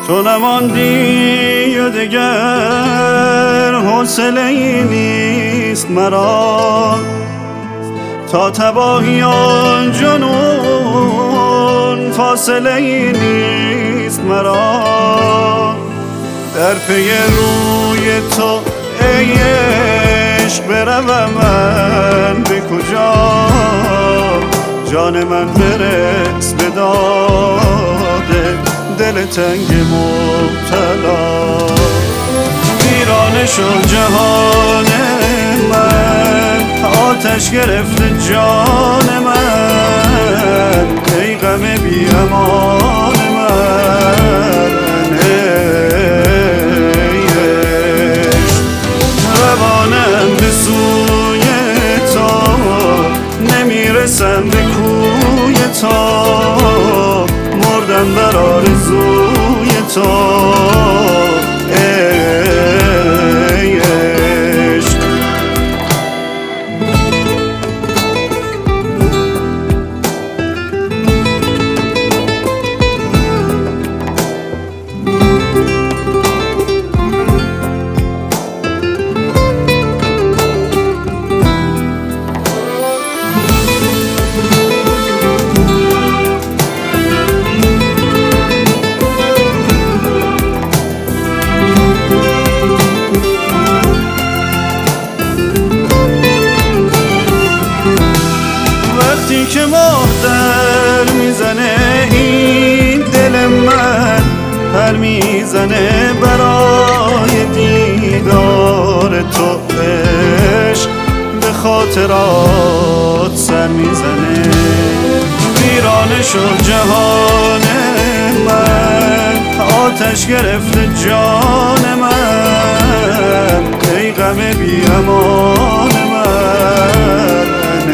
تو نماندی و دگر حوصله‌ای نیست مرا، تا تباهی آن جنون فاصله‌ای نیست مرا. در پی روی تو ای عشق بروم من به کجا، جان من برس به داد دل تنگ مبتلا. ویرانه شد جهان من، آتش گرفته جان من، ای غم بی امان من. ای عشق روانم به سوی تو، نمیرسم به کوی تو، مردم بر آرزوی تو. ای عشق که ماه در میزنه این دل من، پر میزنه برای دیدار تو. عشق به خاطرات سر میزنه، ویرانه شد جهان من، آتش گرفته جان من، ای غم بی امان من.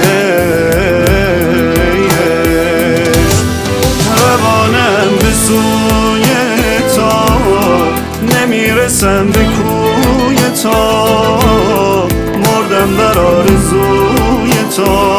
سوی تو نمیرسم به کوی تو، مردم در آرزوی تو.